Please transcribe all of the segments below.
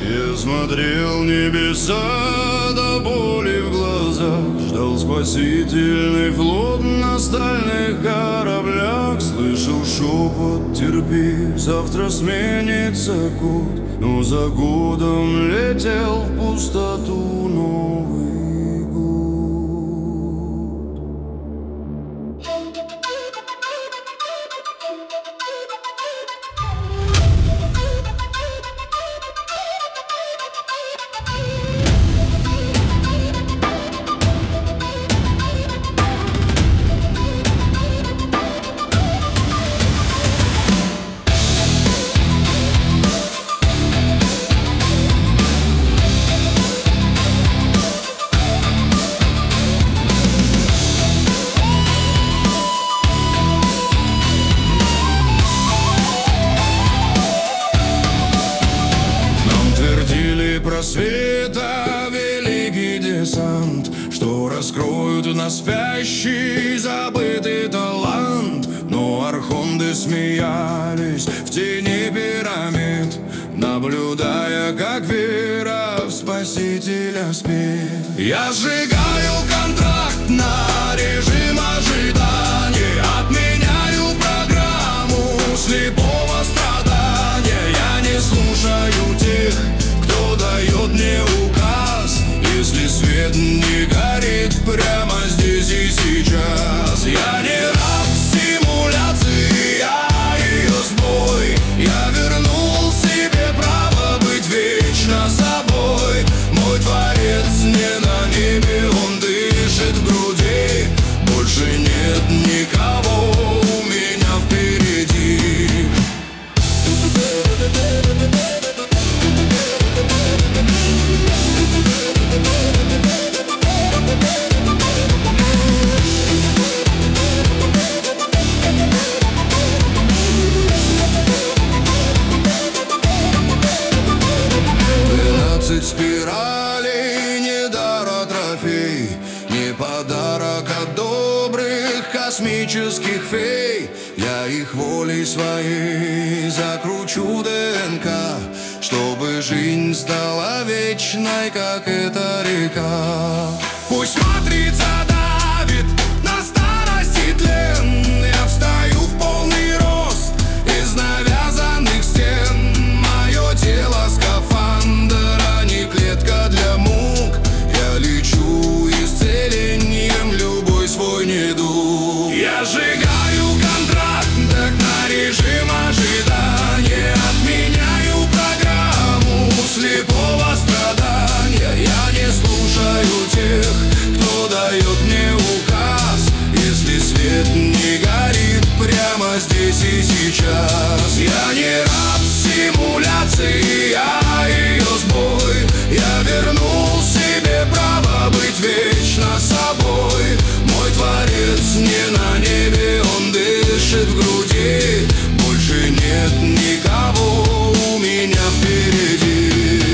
Я смотрел небеса до боли в глазах, ждал спасительный флот на стальных кораблях. Слышал шепот: терпи, завтра сменится год. Но за годом летел в пустоту Новый год. Просвета великий десант, что раскроют на спящий забытый талант. Но архонты смеялись в тени пирамид, наблюдая, как вера в Спасителя спит. Я сжигаю контракт на режим ожидания, отменяю программу слепого страдания. Я не слушаю тех, кто дает мне указ, если свет не горит прямо здесь и сейчас. Я не раб симуляции, я ее сбой. Я вернул себе право быть вечно собой. Мой Творец не на небе, он дышит в груди. Больше нет никого у меня впереди. Спирали не дар, а трофей, не подарок от добрых космических фей. Я их волей своей закручу ДНК, чтобы жизнь стала вечной, как эта река. Пусть матрица давит на старости тлен, я встаю в полный рост из навязанных стен. Мое тело скафандр, клетка для мук. Я лечу исцелением любой свой недуг. Я сжигаю контракт так на режим ожидания, отменяю программу слепого страдания. Я не слушаю тех, кто дает мне указ, если свет не горит прямо здесь и сейчас. Я не раб симуляции, я ее сбой. Я вернул себе право быть вечно собой. Мой Творец не на небе, он дышит в груди. Больше нет никого у меня впереди.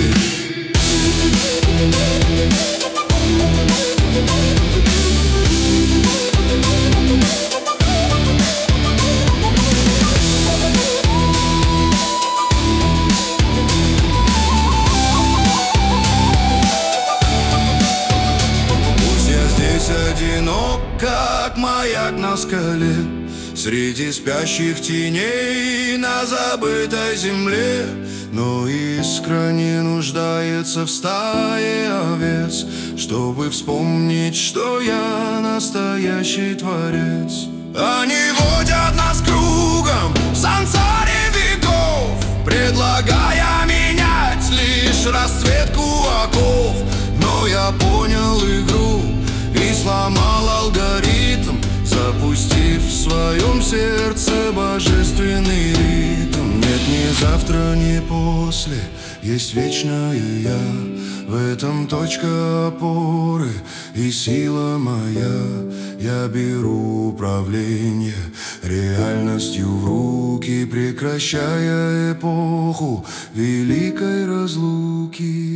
Одинок, как маяк на скале, среди спящих теней на забытой земле. Но искра не нуждается в стае овец, чтобы вспомнить, что я настоящий Творец. Они водят нас кругом в сансаре веков, предлагая менять лишь расцветку оков. Но я понял игру и сломал алгоритм, запустив в своем сердце божественный ритм. Нет ни завтра, ни после, есть вечное я. В этом точка опоры и сила моя. Я беру управление реальностью в руки, прекращая эпоху великой разлуки.